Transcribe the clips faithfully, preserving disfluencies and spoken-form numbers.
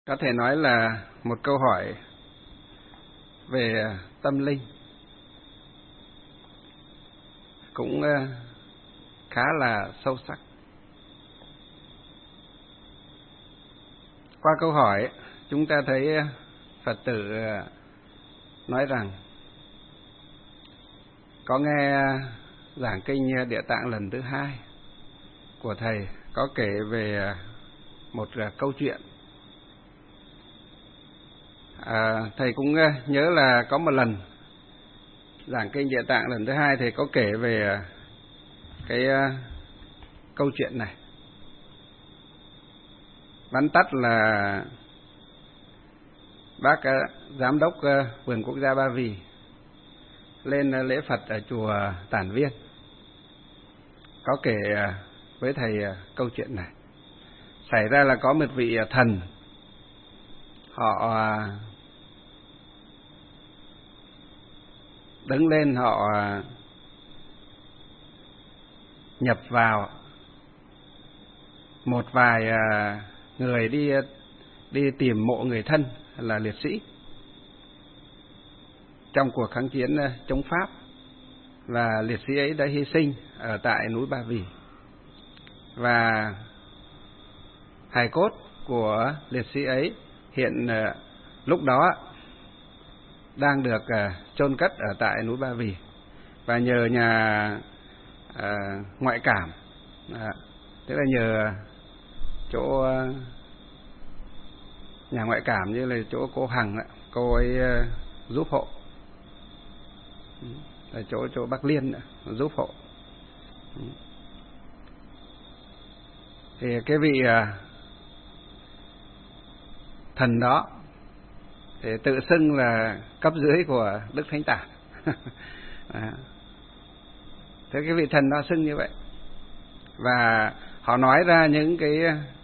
Có thể nói là một câu hỏi về tâm linh, cũng khá là sâu sắc. Qua câu hỏi, chúng ta thấy Phật tử nói rằng có nghe giảng kinh Địa Tạng lần thứ hai của Thầy có kể về một câu chuyện. À, Thầy cũng nhớ là có một lần giảng kinh Địa Tạng lần thứ hai Thầy có kể về cái câu chuyện này. Vắn tắt là bác giám đốc vườn quốc gia Ba Vì lên lễ Phật ở chùa Tản Viên có kể với Thầy câu chuyện này. Xảy ra là có một vị thần, họ đứng lên, họ nhập vào một vài người đi đi tìm mộ người thân là liệt sĩ trong cuộc kháng chiến chống Pháp, và liệt sĩ ấy đã hy sinh ở tại núi Ba Vì, và hài cốt của liệt sĩ ấy hiện lúc đó đang được chôn cất ở tại núi Ba Vì. Và nhờ nhà à, ngoại cảm, à, tức là nhờ chỗ nhà ngoại cảm như là chỗ cô Hằng, cô ấy giúp hộ, là chỗ chỗ Bắc Liên giúp hộ. Thì cái vị thần đó thì tự xưng là cấp dưới của Đức Thánh Tả. À, thế cái vị thần đó xưng như vậy, và họ nói ra những cái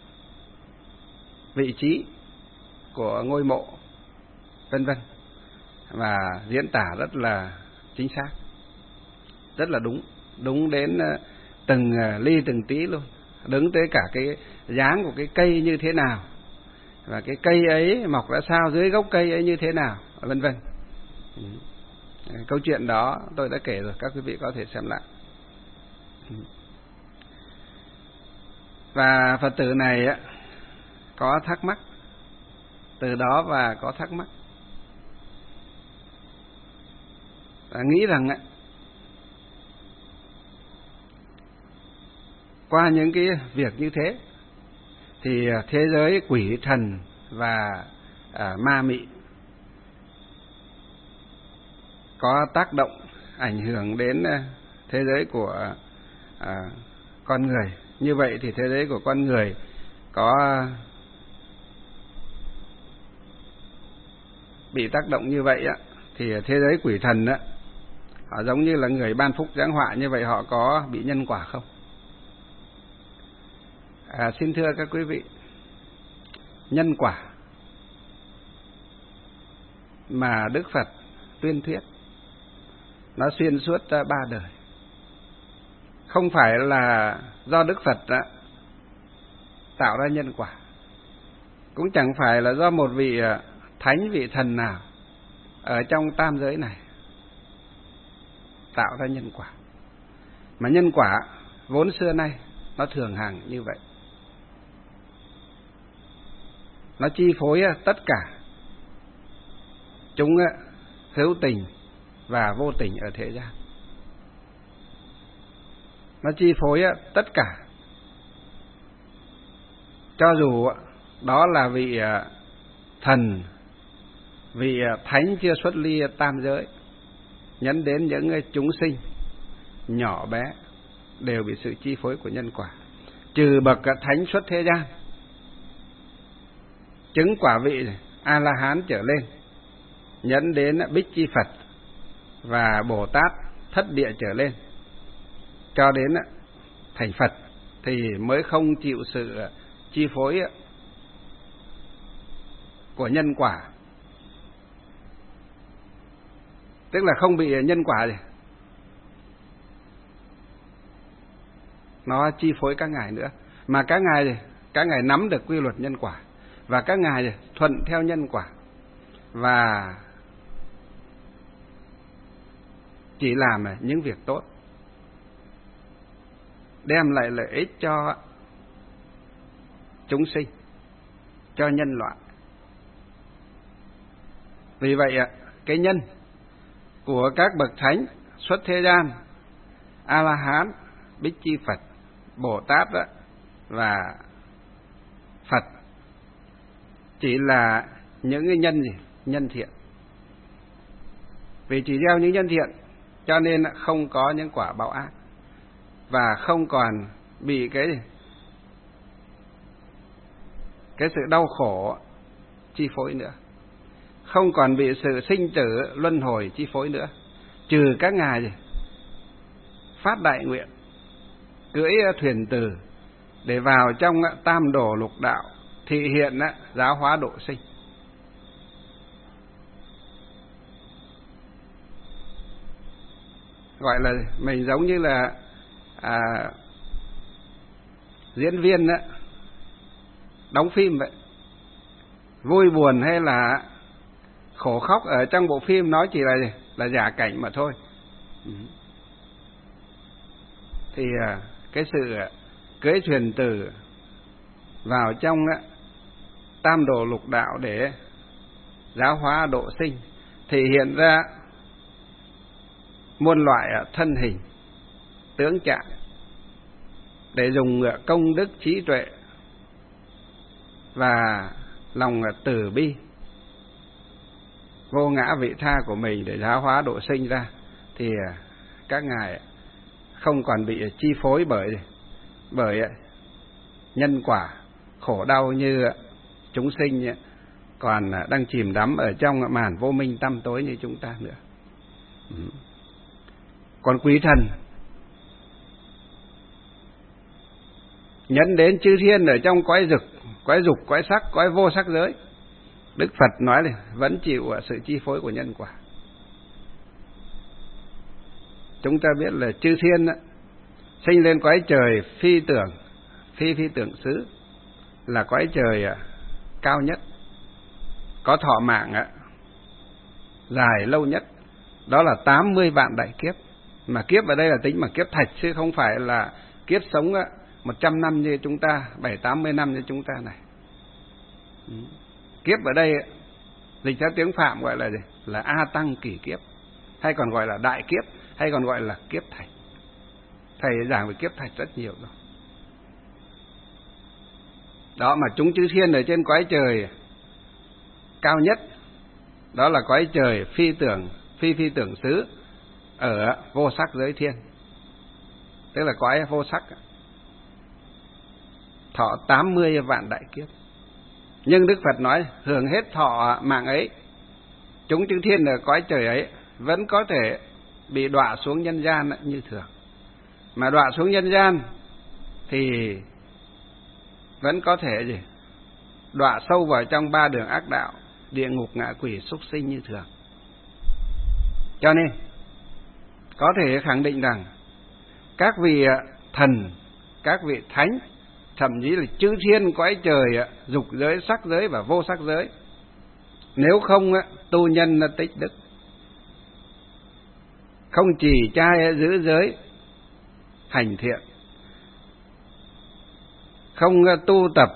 vị trí của ngôi mộ vân vân, và diễn tả rất là chính xác, rất là đúng, đúng đến từng ly từng tí luôn, đứng tới cả cái dáng của cái cây như thế nào, và cái cây ấy mọc ra sao, dưới gốc cây ấy như thế nào, vân vân. Câu chuyện đó tôi đã kể rồi, các quý vị có thể xem lại. Và Phật tử này có thắc mắc từ đó, và có thắc mắc và nghĩ rằng qua những cái việc như thế thì thế giới quỷ thần và à, ma mị có tác động ảnh hưởng đến thế giới của à, con người. Như vậy thì thế giới của con người có bị tác động như vậy á, thì thế giới quỷ thần á, họ giống như là người ban phúc giáng họa, như vậy họ có bị nhân quả không? À, xin thưa các quý vị, nhân quả mà Đức Phật tuyên thuyết nó xuyên suốt ba đời, không phải là do Đức Phật đã tạo ra nhân quả, cũng chẳng phải là do một vị thánh, vị thần nào ở trong tam giới này tạo ra nhân quả, mà nhân quả vốn xưa nay nó thường hằng như vậy, nó chi phối tất cả chúng hữu tình và vô tình ở thế gian. Nó chi phối tất cả, cho dù đó là vị thần, vị thánh chưa xuất ly tam giới, nhấn đến những chúng sinh nhỏ bé đều bị sự chi phối của nhân quả, trừ bậc thánh xuất thế gian, chứng quả vị A La Hán trở lên, nhấn đến Bích Chi Phật và Bồ Tát thất địa trở lên, cho đến thành Phật thì mới không chịu sự chi phối của nhân quả, tức là không bị nhân quả gì nó chi phối các ngài nữa, mà các ngài các ngài nắm được quy luật nhân quả, và các ngài thuận theo nhân quả và chỉ làm những việc tốt, đem lại lợi ích cho chúng sinh, cho nhân loại. Vì vậy cái nhân của các bậc thánh xuất thế gian, A La Hán, Bích Chi Phật, Bồ Tát đó, và Phật chỉ là những cái nhân gì? Nhân thiện. Vì chỉ gieo những nhân thiện cho nên không có những quả báo ác và không còn bị cái cái sự đau khổ chi phối nữa, không còn bị sự sinh tử luân hồi chi phối nữa, trừ các ngài gì? Phát đại nguyện cưỡi thuyền từ để vào trong tam đồ lục đạo thị hiện giáo hóa độ sinh. Gọi là mình giống như là à, diễn viên đó, đóng phim vậy. Vui buồn hay là khổ khóc ở trong bộ phim nó chỉ là là giả cảnh mà thôi. Thì à, cái sự cưỡi thuyền từ vào trong đó, tam đồ lục đạo để giáo hóa độ sinh, thì hiện ra muôn loại thân hình, tướng trạng để dùng công đức trí tuệ và lòng từ bi vô ngã vị tha của mình để giáo hóa độ sinh ra, thì các ngài không còn bị chi phối bởi bởi nhân quả khổ đau như chúng sinh còn đang chìm đắm ở trong màn vô minh tăm tối như chúng ta nữa. Còn quý thần nhẫn đến chư thiên ở trong cõi dục, cõi dục, cõi sắc, cõi vô sắc giới, Đức Phật nói là vẫn chịu sự chi phối của nhân quả. Chúng ta biết là chư thiên đó, sinh lên cõi trời phi tưởng, phi phi tưởng xứ, là cõi trời cao nhất, có thọ mạng dài lâu nhất, đó là tám mươi vạn đại kiếp. Mà kiếp ở đây là tính bằng kiếp thạch, chứ không phải là kiếp sống một trăm năm như chúng ta, bảy tám mươi năm như chúng ta này. Kiếp ở đây dịch ra tiếng Phạm gọi là gì? Là A Tăng kỷ kiếp, hay còn gọi là đại kiếp, hay còn gọi là kiếp thạch. Thầy giảng về kiếp thạch rất nhiều rồi. Đó, mà chúng chư thiên ở trên cõi trời cao nhất, đó là cõi trời phi tưởng, phi phi tưởng xứ ở vô sắc giới thiên, tức là cõi vô sắc, thọ tám mươi vạn đại kiếp. Nhưng Đức Phật nói hưởng hết thọ mạng ấy, chúng chư thiên ở cõi trời ấy vẫn có thể bị đọa xuống nhân gian như thường. Mà đọa xuống nhân gian thì vẫn có thể gì? Đọa sâu vào trong ba đường ác đạo, địa ngục, ngạ quỷ, súc sinh như thường. Cho nên có thể khẳng định rằng các vị thần, các vị thánh, thậm chí là chư thiên cõi trời, dục giới, sắc giới và vô sắc giới, nếu không tu nhân tích đức, không trì trai giữ giới hành thiện, không tu tập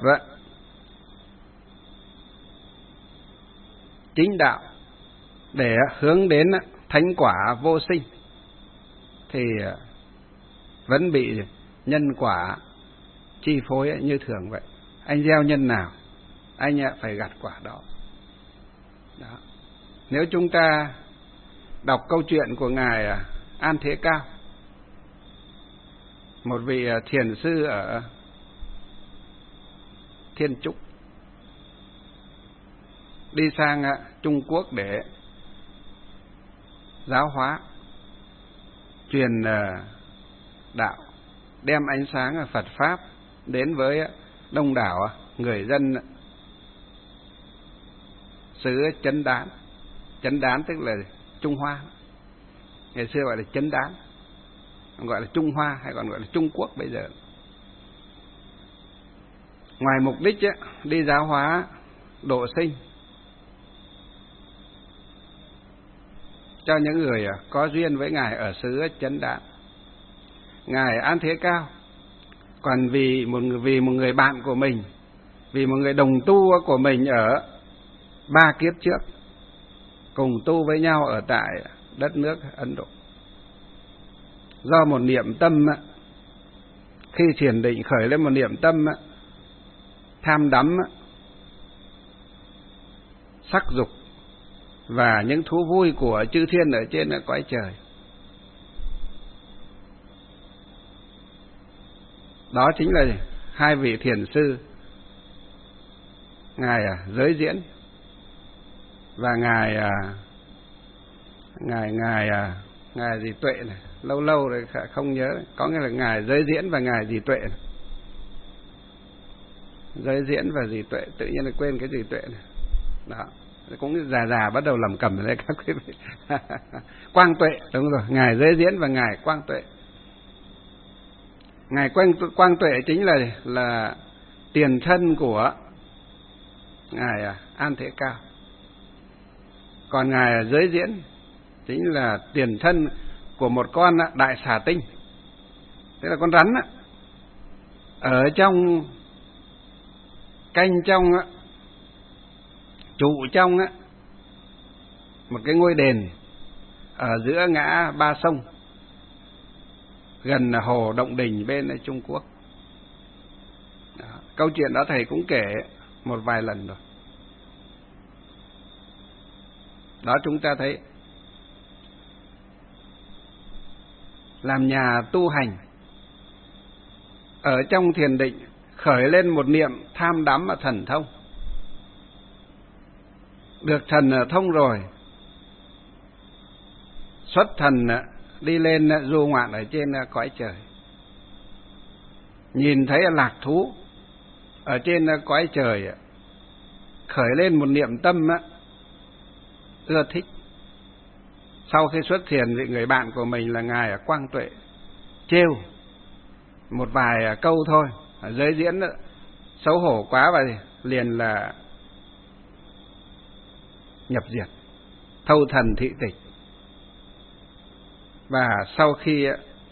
chính đạo để hướng đến thánh quả vô sinh, thì vẫn bị nhân quả chi phối như thường vậy. Anh gieo nhân nào, anh phải gặt quả đó. Đó. Nếu chúng ta đọc câu chuyện của Ngài An Thế Cao, một vị thiền sư ở Thiên Trúc, đi sang Trung Quốc để giáo hóa, truyền đạo, đem ánh sáng Phật Pháp đến với đông đảo người dân xứ Chấn Đán. Chấn Đán tức là Trung Hoa, ngày xưa gọi là Chấn Đán, gọi là Trung Hoa hay còn gọi là Trung Quốc bây giờ. Ngoài mục đích ấy, đi giáo hóa độ sinh cho những người có duyên với Ngài ở xứ Chấn Đạn, Ngài An Thế Cao. Còn vì một vì một người bạn của mình, vì một người đồng tu của mình ở ba kiếp trước, cùng tu với nhau ở tại đất nước Ấn Độ, do một niệm tâm, khi thiền định khởi lên một niệm tâm tham đắm sắc dục và những thú vui của chư thiên ở trên cõi trời. Đó chính là hai vị thiền sư, ngài Giới Diễn và ngài ngài ngài ngài gì Tuệ này, lâu lâu rồi không nhớ, có nghĩa là ngài Giới Diễn và ngài gì Tuệ này. Giới Diễn và gì Tuệ, tự nhiên là quên cái gì Tuệ này. Đó, cũng già già bắt đầu lẩm cẩm đấy các quý vị. Quang Tuệ, đúng rồi, ngài Giới Diễn và ngài Quang Tuệ. Ngài Quang Quang Tuệ chính là là tiền thân của ngài An Thế Cao. Còn ngài Giới Diễn chính là tiền thân của một con đại xà tinh, tức là con rắn ở trong canh trong trụ trong một cái ngôi đền ở giữa ngã ba sông, gần hồ Động Đình bên Trung Quốc. Đó, câu chuyện đó thầy cũng kể một vài lần rồi. Đó, chúng ta thấy làm nhà tu hành ở trong thiền định khởi lên một niệm tham đắm và thần thông, được thần thông rồi, xuất thần đi lên du ngoạn ở trên cõi trời, nhìn thấy lạc thú ở trên cõi trời, khởi lên một niệm tâm ưa thích. Sau khi xuất thiền, vị người bạn của mình là ngài Quang Tuệ trêu một vài câu thôi, Giới Diễn xấu hổ quá và liền là nhập diệt, thâu thần thị tịch. Và sau khi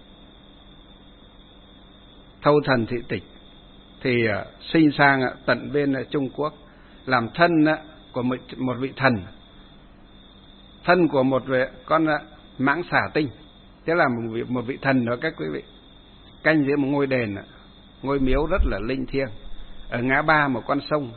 thâu thần thị tịch thì sinh sang tận bên Trung Quốc, làm thân của một, một vị thần, thân của một vị, con mãng xà tinh, tức là một vị, một vị thần đó các quý vị, canh giữa một ngôi đền, ngôi miếu rất là linh thiêng ở ngã ba một con sông.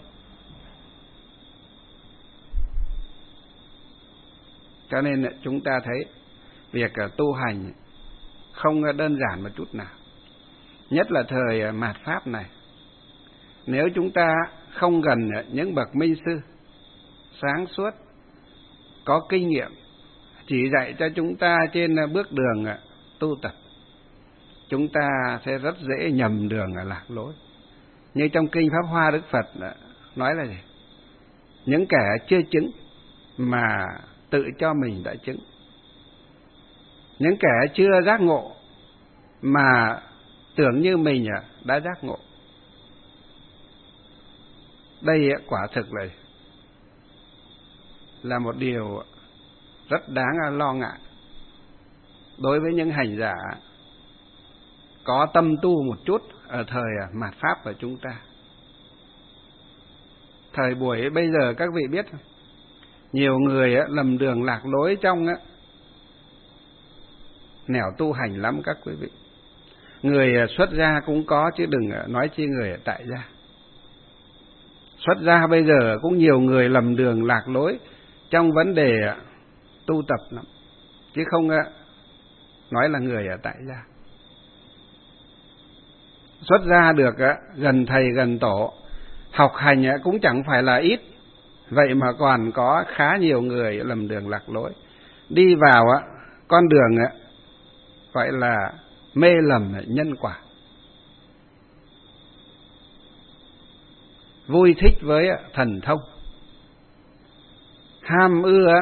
Cho nên chúng ta thấy việc tu hành không đơn giản một chút nào, nhất là thời mạt Pháp này. Nếu chúng ta không gần những bậc minh sư sáng suốt, có kinh nghiệm, chỉ dạy cho chúng ta trên bước đường tu tập, chúng ta sẽ rất dễ nhầm đường lạc lối. Như trong kinh Pháp Hoa, Đức Phật nói là gì? Những kẻ chưa chứng mà tự cho mình đã chứng, những kẻ chưa giác ngộ mà tưởng như mình đã giác ngộ. Đây quả thực là là một điều rất đáng lo ngại đối với những hành giả có tâm tu một chút ở thời mạt Pháp của chúng ta. Thời buổi bây giờ các vị biết, nhiều người lầm đường lạc lối trong nẻo tu hành lắm các quý vị. Người xuất gia cũng có, chứ đừng nói chi người tại gia. Xuất gia bây giờ cũng nhiều người lầm đường lạc lối trong vấn đề tu tập lắm, chứ không nói là người ở tại gia. Xuất gia được gần thầy gần tổ, học hành cũng chẳng phải là ít, vậy mà còn có khá nhiều người lầm đường lạc lối, đi vào con đường gọi là mê lầm nhân quả, vui thích với thần thông, ham ưa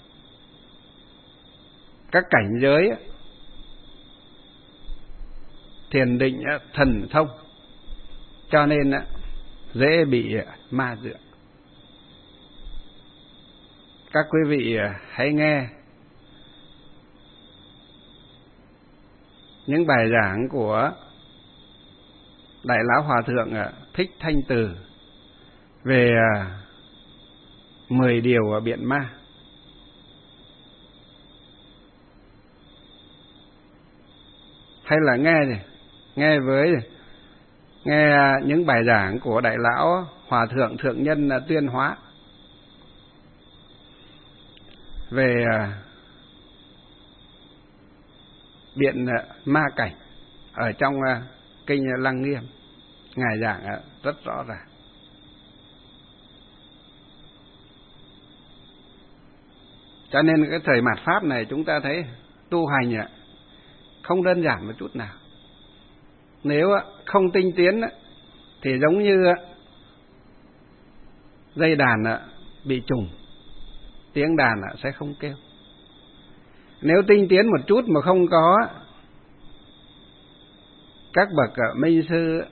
các cảnh giới thiền định thần thông, cho nên dễ bị ma dựa. các quý vị hãy nghe những bài giảng của Đại Lão Hòa Thượng Thích Thanh Từ về mười điều biện ma. Hay là nghe gì? Nghe với nghe những bài giảng của Đại Lão Hòa Thượng Thượng Nhân Tuyên Hóa về biện ma cảnh ở trong kinh Lăng Nghiêm. Ngài giảng rất rõ ràng. Cho nên cái thời mạt Pháp này chúng ta thấy tu hành không đơn giản một chút nào. Nếu không tinh tiến thì giống như dây đàn bị trùng, tiếng đàn sẽ không kêu. Nếu tinh tiến một chút mà không có các bậc minh sư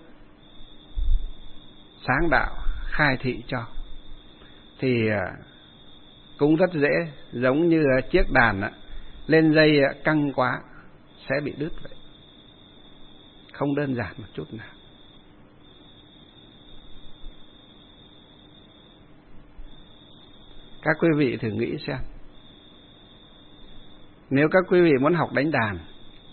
sáng đạo khai thị cho thì cũng rất dễ, giống như chiếc đàn lên dây căng quá sẽ bị đứt vậy. Không đơn giản một chút nào. Các quý vị thử nghĩ xem, nếu các quý vị muốn học đánh đàn,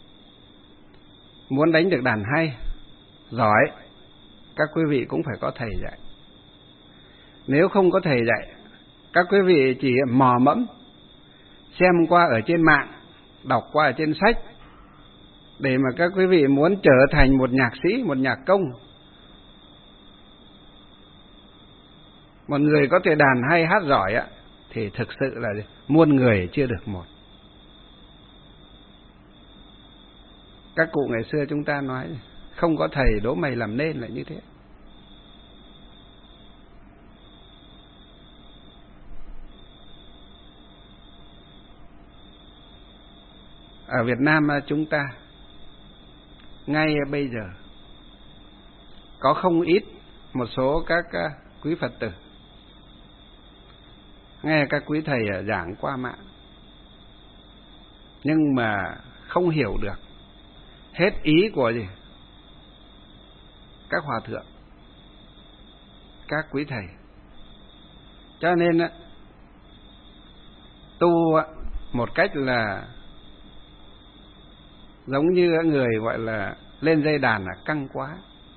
muốn đánh được đàn hay, giỏi, các quý vị cũng phải có thầy dạy. Nếu không có thầy dạy, các quý vị chỉ mò mẫm, xem qua ở trên mạng, đọc qua ở trên sách, để mà các quý vị muốn trở thành một nhạc sĩ, một nhạc công, một người có thể đàn hay hát giỏi á, thì thực sự là muôn người chưa được một. Các cụ ngày xưa chúng ta nói, không có thầy đố mày làm nên là như thế. Ở Việt Nam chúng ta, ngay bây giờ, có không ít một số các quý Phật tử nghe các quý thầy giảng qua mạng, nhưng mà không hiểu được hết ý của gì các hòa thượng, các quý thầy. Cho nên tu một cách là giống như người gọi là lên dây đàn là căng quá,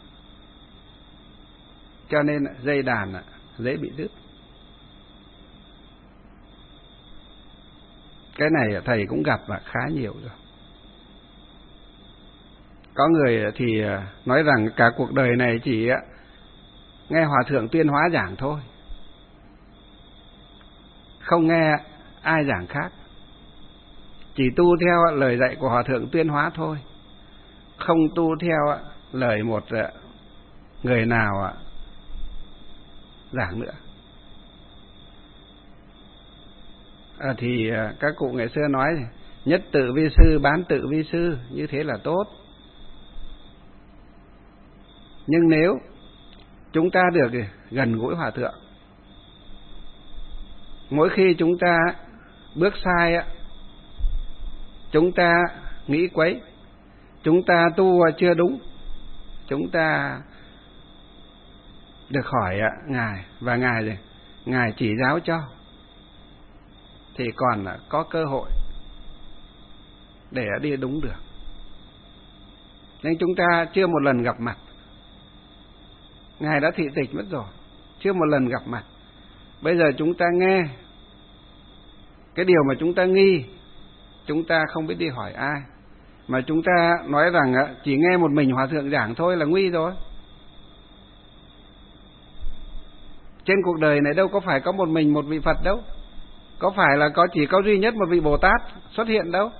cho nên dây đàn dễ bị đứt. Cái này thầy cũng gặp và khá nhiều rồi. Có người thì nói rằng cả cuộc đời này chỉ nghe Hòa Thượng Tuyên Hóa giảng thôi, không nghe ai giảng khác, chỉ tu theo lời dạy của Hòa Thượng Tuyên Hóa thôi, không tu theo lời một người nào giảng nữa. À, thì các cụ ngày xưa nói nhất tự vi sư, bán tự vi sư, như thế là tốt. Nhưng nếu chúng ta được gần gũi Hòa Thượng, mỗi khi chúng ta bước sai, chúng ta nghĩ quấy, chúng ta tu chưa đúng, chúng ta được hỏi Ngài, và Ngài Ngài chỉ giáo cho, thì còn có cơ hội để đi đúng được. Nhưng chúng ta chưa một lần gặp mặt, Ngài đã thị tịch mất rồi, chưa một lần gặp mặt. Bây giờ chúng ta nghe cái điều mà chúng ta nghi, chúng ta không biết đi hỏi ai, mà chúng ta nói rằng chỉ nghe một mình Hòa Thượng giảng thôi là nguy rồi. Trên cuộc đời này đâu có phải có một mình một vị Phật đâu, có phải là có chỉ có duy nhất một vị Bồ Tát xuất hiện đâu,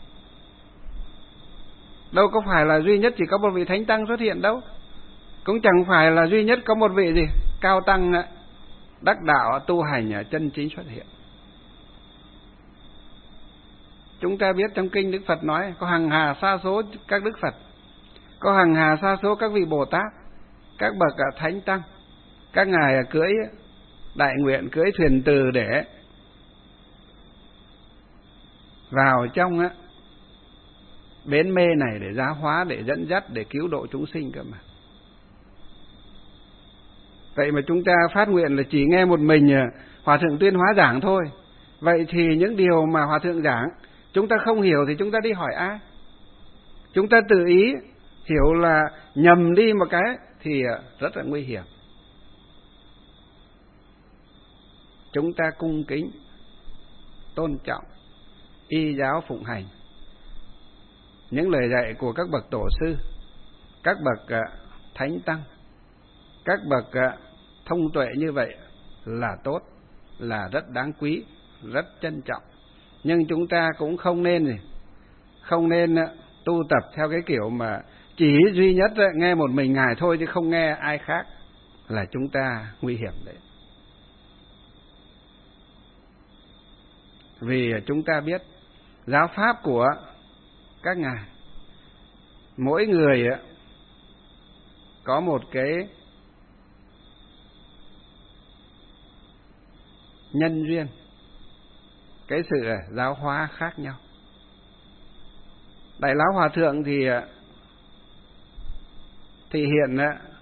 đâu có phải là duy nhất chỉ có một vị Thánh Tăng xuất hiện đâu, cũng chẳng phải là duy nhất có một vị gì cao tăng đắc đạo tu hành chân chính xuất hiện. Chúng ta biết trong kinh Đức Phật nói có hàng hà sa số các Đức Phật, có hàng hà sa số các vị Bồ Tát, các bậc Thánh Tăng, các ngài cưỡi đại nguyện, cưỡi thuyền từ để vào trong á bến mê này để giáo hóa, để dẫn dắt, để cứu độ chúng sinh cơ mà. Vậy mà chúng ta phát nguyện là chỉ nghe một mình Hòa Thượng Tuyên Hóa giảng thôi. Vậy thì những điều mà Hòa Thượng giảng chúng ta không hiểu thì chúng ta đi hỏi ai? Chúng ta tự ý hiểu là nhầm đi một cái thì rất là nguy hiểm. Chúng ta cung kính, tôn trọng, y giáo phụng hành những lời dạy của các bậc tổ sư, các bậc thánh tăng, các bậc thông tuệ như vậy là tốt, là rất đáng quý, rất trân trọng. Nhưng chúng ta cũng không nên gì, không nên tu tập theo cái kiểu mà chỉ duy nhất nghe một mình Ngài thôi chứ không nghe ai khác, là chúng ta nguy hiểm đấy. Vì chúng ta biết giáo pháp của các ngài, mỗi người có một cái nhân duyên, cái sự giáo hóa khác nhau. Đại Lão Hòa Thượng thì thì hiện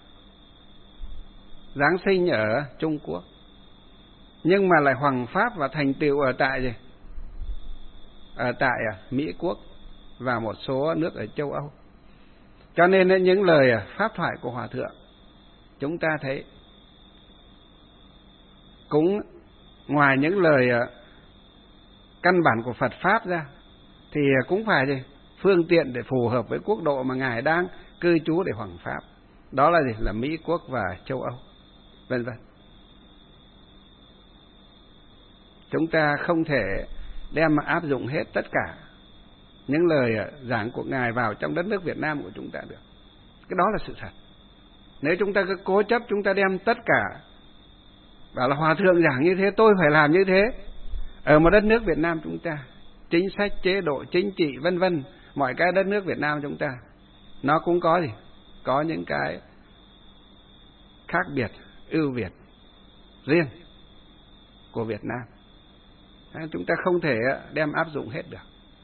giáng sinh ở Trung Quốc, nhưng mà lại hoằng pháp và thành tựu ở tại gì? Ở tại Mỹ Quốc và một số nước ở châu Âu. Cho nên những lời pháp thoại của Hòa Thượng chúng ta thấy cũng ngoài những lời căn bản của Phật Pháp ra thì cũng phải gì? Phương tiện để phù hợp với quốc độ mà Ngài đang cư trú để hoằng pháp. Đó là gì? Là Mỹ Quốc và châu Âu, vân vân. Chúng ta không thể đem mà áp dụng hết tất cả những lời giảng của Ngài vào trong đất nước Việt Nam của chúng ta được. Cái đó là sự thật. Nếu chúng ta cứ cố chấp chúng ta đem tất cả bảo là Hòa Thượng giảng như thế tôi phải làm như thế, ở một đất nước Việt Nam chúng ta, chính sách, chế độ, chính trị, vân vân, mọi cái đất nước Việt Nam chúng ta nó cũng có gì? Có những cái khác biệt, ưu việt riêng của Việt Nam. Chúng ta không thể đem áp dụng hết được.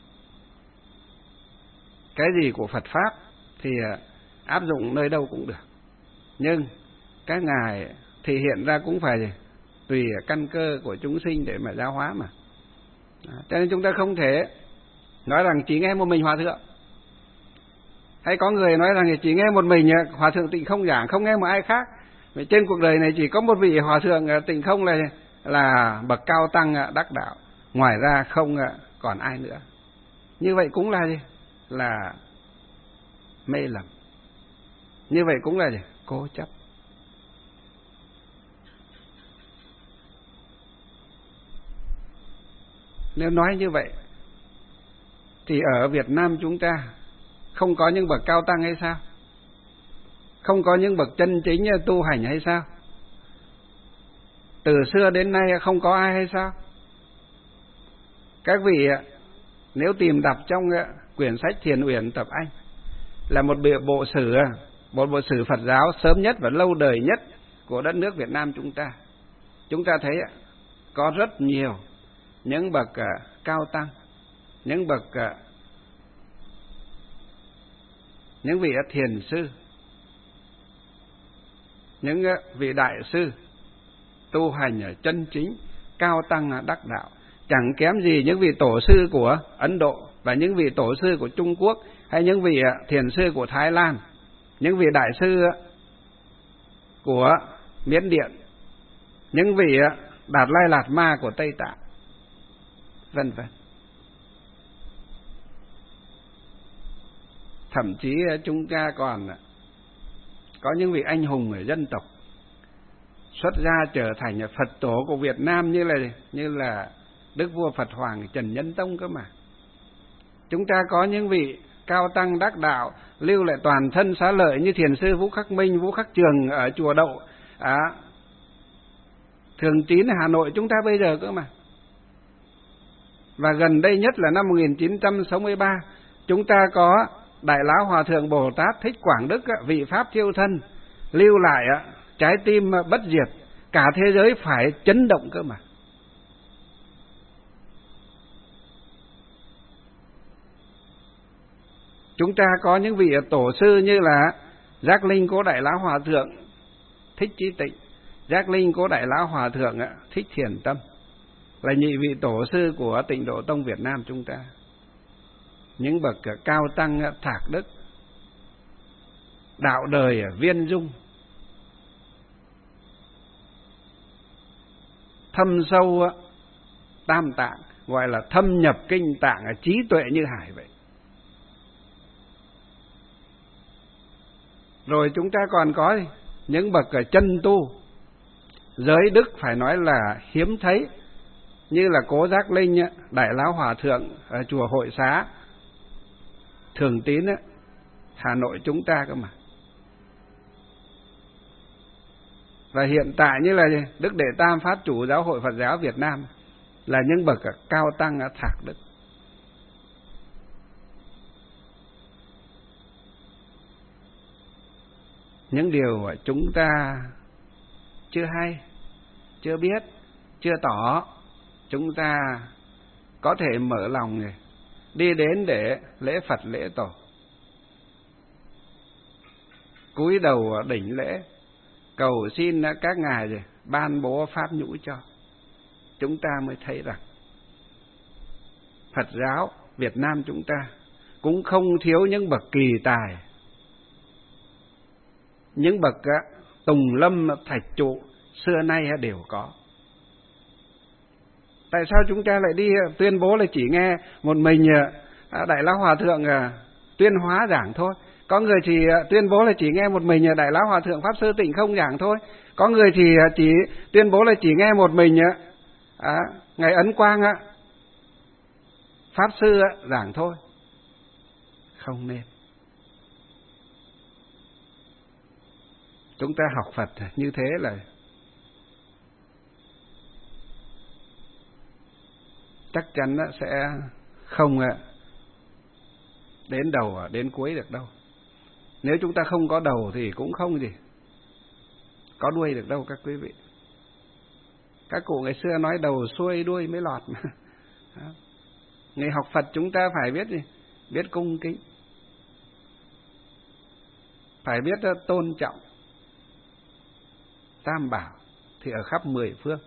Cái gì của Phật Pháp thì áp dụng nơi đâu cũng được. Nhưng các ngài thì hiện ra cũng phải gì? Tùy căn cơ của chúng sinh để mà giáo hóa mà. Cho nên chúng ta không thể nói rằng chỉ nghe một mình Hòa Thượng. Hay có người nói rằng chỉ nghe một mình Hòa Thượng Tịnh Không giảng, không nghe một ai khác. Vì trên cuộc đời này chỉ có một vị Hòa Thượng Tịnh Không là, là bậc cao tăng đắc đạo. Ngoài ra không còn ai nữa. Như vậy cũng là gì? Là mê lầm. Như vậy cũng là gì? Cố chấp. Nếu nói như vậy thì ở Việt Nam chúng ta không có những bậc cao tăng hay sao? Không có những bậc chân chính tu hành hay sao? Từ xưa đến nay không có ai hay sao? Các vị nếu tìm đọc trong quyển sách Thiền Uyển Tập Anh là một bộ sử, một bộ sử Phật giáo sớm nhất và lâu đời nhất của đất nước Việt Nam chúng ta, chúng ta thấy có rất nhiều những bậc cao tăng, những bậc những vị thiền sư, những vị đại sư tu hành ở chân chính, cao tăng đắc đạo, chẳng kém gì những vị tổ sư của Ấn Độ và những vị tổ sư của Trung Quốc, hay những vị thiền sư của Thái Lan, những vị đại sư của Miến Điện, những vị Đạt Lai Lạt Ma của Tây Tạng, vân vân. Thậm chí chúng ta còn có những vị anh hùng ở dân tộc xuất gia trở thành Phật tổ của Việt Nam, như là như là Đức vua Phật Hoàng Trần Nhân Tông cơ mà. Chúng ta có những vị cao tăng đắc đạo lưu lại toàn thân xá lợi như thiền sư Vũ Khắc Minh, Vũ Khắc Trường ở chùa Đậu à, Thường Tín Hà Nội chúng ta bây giờ cơ mà. Và gần đây nhất là năm một nghìn chín trăm sáu mươi ba, chúng ta có Đại Lão Hòa Thượng Bồ Tát Thích Quảng Đức, vị Pháp thiêu thân, lưu lại trái tim bất diệt, cả thế giới phải chấn động cơ mà. Chúng ta có những vị tổ sư như là Giác Linh Cố Đại Lão Hòa Thượng Thích Trí Tịnh, Giác Linh Cố Đại Lão Hòa Thượng Thích Thiền Tâm, là nhị vị tổ sư của Tịnh Độ Tông Việt Nam chúng ta. Những bậc cao tăng thạc đức, đạo đời viên dung, thâm sâu tam tạng, gọi là thâm nhập kinh tạng, trí tuệ như hải vậy. Rồi chúng ta còn có những bậc chân tu, giới đức phải nói là hiếm thấy, như là Cố Giác Linh, Đại Lão Hòa Thượng ở chùa Hội Xá Thường Tín, Hà Nội chúng ta cơ mà. Và hiện tại như là Đức Đệ Tam Pháp Chủ Giáo hội Phật giáo Việt Nam, là những bậc cao tăng thạc đức. Những điều mà chúng ta chưa hay, chưa biết, chưa tỏ, chúng ta có thể mở lòng này, đi đến để lễ Phật lễ Tổ, cúi đầu đỉnh lễ, cầu xin các ngài ban bố pháp nhũ cho. Chúng ta mới thấy rằng Phật giáo Việt Nam chúng ta cũng không thiếu những bậc kỳ tài, những bậc tùng lâm thạch trụ xưa nay đều có. Tại sao chúng ta lại đi tuyên bố là chỉ nghe một mình Đại Lão Hòa Thượng tuyên hóa giảng thôi? Có người thì tuyên bố là chỉ nghe một mình Đại Lão Hòa Thượng Pháp Sư Tịnh Không giảng thôi. Có người thì chỉ tuyên bố là chỉ nghe một mình à, Ngài Ấn Quang Pháp Sư giảng thôi. Không nên. Chúng ta học Phật như thế là chắc chắn sẽ không đến đầu đến cuối được đâu. Nếu chúng ta không có đầu thì cũng không gì có đuôi được đâu các quý vị. Các cụ ngày xưa nói đầu xuôi đuôi mới lọt mà. Người học Phật chúng ta phải biết gì? Biết cung kính, phải biết tôn trọng Tam Bảo thì ở khắp mười phương.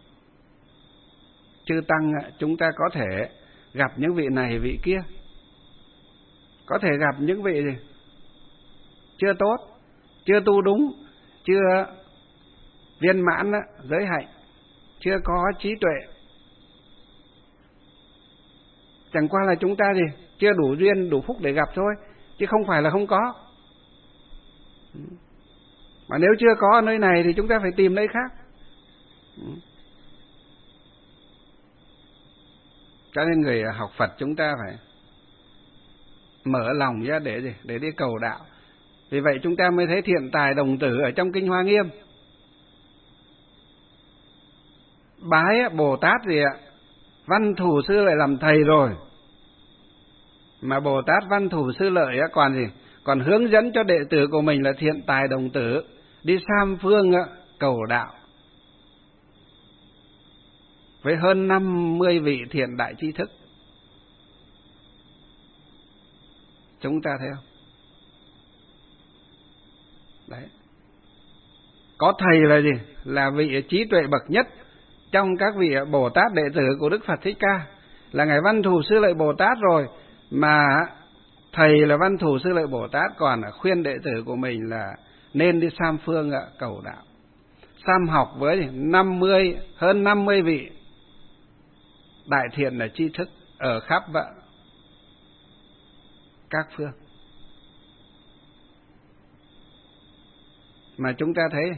Chư tăng chúng ta có thể gặp những vị này vị kia, có thể gặp những vị gì chưa tốt, chưa tu đúng, chưa viên mãn giới hạnh, chưa có trí tuệ. Chẳng qua là chúng ta gì chưa đủ duyên đủ phúc để gặp thôi, chứ không phải là không có. Mà nếu chưa có ở nơi này thì chúng ta phải tìm nơi khác. Cho nên người học Phật chúng ta phải mở lòng ra để gì? Để đi cầu đạo. Vì vậy chúng ta mới thấy thiện tài đồng tử ở trong Kinh Hoa Nghiêm. Bái Bồ Tát gì ạ? Văn Thù Sư Lợi làm thầy rồi. Mà Bồ Tát Văn Thù Sư Lợi còn gì? Còn hướng dẫn cho đệ tử của mình là thiện tài đồng tử đi sam phương cầu đạo, với hơn năm mươi vị thiện đại tri thức. Chúng ta thấy không? Đấy. Có thầy là gì? Là vị trí tuệ bậc nhất trong các vị Bồ Tát đệ tử của Đức Phật Thích Ca, là Ngài Văn Thù Sư Lợi Bồ Tát rồi, mà thầy là Văn Thù Sư Lợi Bồ Tát còn khuyên đệ tử của mình là nên đi sam phương cầu đạo. Sam học với năm mươi, hơn năm mươi vị đại thiện là tri thức ở khắp các phương. Mà chúng ta thấy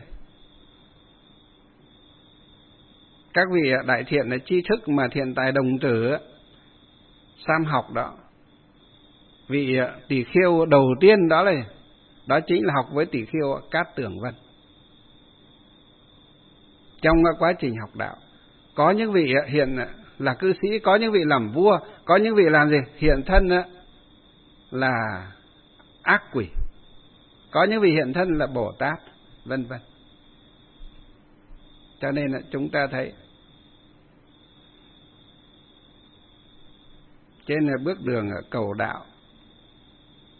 các vị đại thiện là tri thức mà thiện tài đồng tử sam học đó, vị Tỷ Khiêu đầu tiên đó là đó chính là học với Tỷ Khiêu Cát Tường Vân. Trong quá trình học đạo, có những vị hiện là cư sĩ, có những vị làm vua, có những vị làm gì? Hiện thân là ác quỷ, có những vị hiện thân là Bồ Tát, vân vân. Cho nên là chúng ta thấy trên bước đường cầu đạo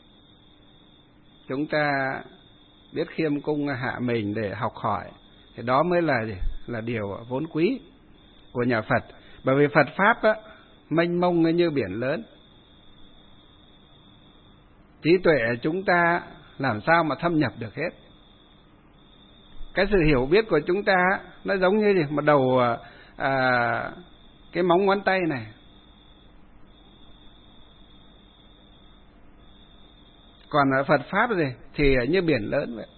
chúng ta biết khiêm cung hạ mình để học hỏi, thì đó mới là gì? Là điều vốn quý của nhà Phật. Bởi vì Phật Pháp á, mênh mông như biển lớn. Trí tuệ chúng ta làm sao mà thâm nhập được hết. Cái sự hiểu biết của chúng ta nó giống như gì? Một đầu à, cái móng ngón tay này. Còn ở Phật Pháp gì thì như biển lớn vậy.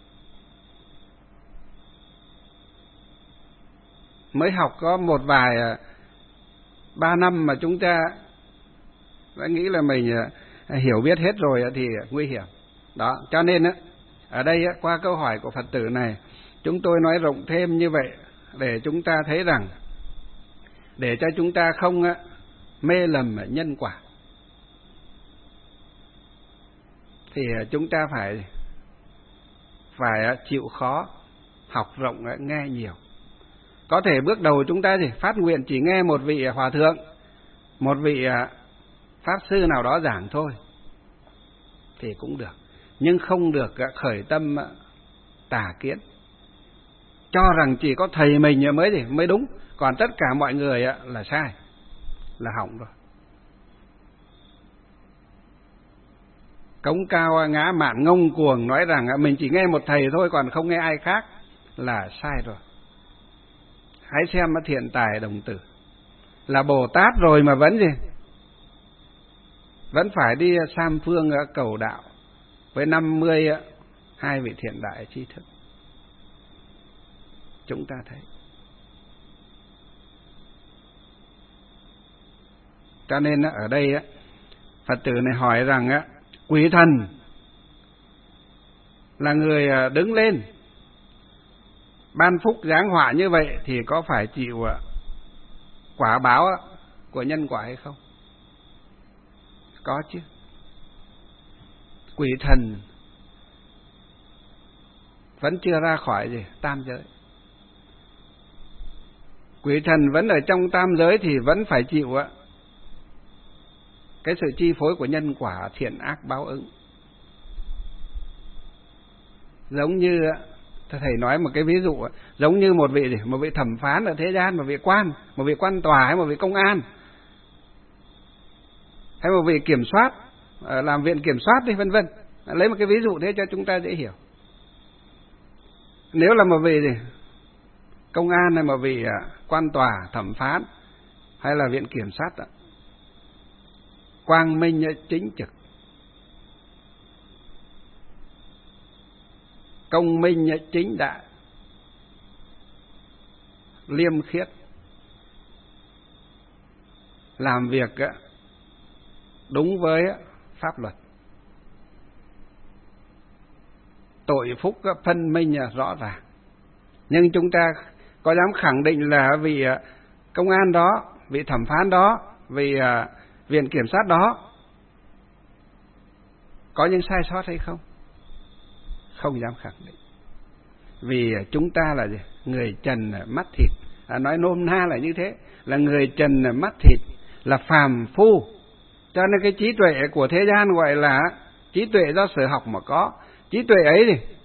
Mới học có một vài ba năm mà chúng ta đã nghĩ là mình hiểu biết hết rồi thì nguy hiểm. Đó, cho nên ở đây qua câu hỏi của Phật tử này, chúng tôi nói rộng thêm như vậy để chúng ta thấy rằng, để cho chúng ta không mê lầm nhân quả, thì chúng ta phải phải chịu khó, học rộng nghe nhiều. Có thể bước đầu chúng ta gì phát nguyện chỉ nghe một vị hòa thượng, một vị pháp sư nào đó giảng thôi thì cũng được, nhưng không được khởi tâm tà kiến, cho rằng chỉ có thầy mình mới gì mới đúng, còn tất cả mọi người là sai, là hỏng rồi. Cống cao ngã mạn ngông cuồng nói rằng mình chỉ nghe một thầy thôi còn không nghe ai khác là sai rồi. Hãy xem Thiện Tài Đồng Tử, là Bồ Tát rồi mà vẫn gì vẫn phải đi Sam Phương cầu đạo với năm mươi hai vị thiện đại tri thức. Chúng ta thấy. Cho nên ở đây Phật tử này hỏi rằng quỷ thần là người đứng lên ban phúc giáng họa như vậy thì có phải chịu quả báo của nhân quả hay không? Có chứ. Quỷ thần vẫn chưa ra khỏi gì tam giới. Quỷ thần vẫn ở trong tam giới thì vẫn phải chịu cái sự chi phối của nhân quả thiện ác báo ứng. Giống như thầy nói một cái ví dụ, giống như một vị gì, một vị thẩm phán ở thế gian, một vị quan, một vị quan tòa hay một vị công an, hay một vị kiểm soát, làm viện kiểm soát đi vân vân. Lấy một cái ví dụ thế cho chúng ta dễ hiểu. Nếu là một vị gì, công an hay một vị quan tòa, thẩm phán hay là viện kiểm sát đó, quang minh chính trực, công minh chính đại, liêm khiết, làm việc đúng với pháp luật, tội phúc phân minh rõ ràng. Nhưng chúng ta có dám khẳng định là vị công an đó, vị thẩm phán đó, vị viện kiểm sát đó có những sai sót hay không? Không dám khẳng định. Vì chúng ta là gì? Người trần mắt thịt, à, nói nôm na là như thế, là người trần mắt thịt, là phàm phu. Cho nên cái trí tuệ của thế gian gọi là trí tuệ do sở học mà có. Trí tuệ ấy thì